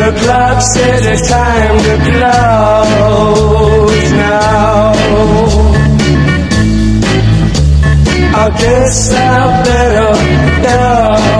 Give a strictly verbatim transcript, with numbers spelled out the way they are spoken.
The clock said it's time to close now. I guess I better go.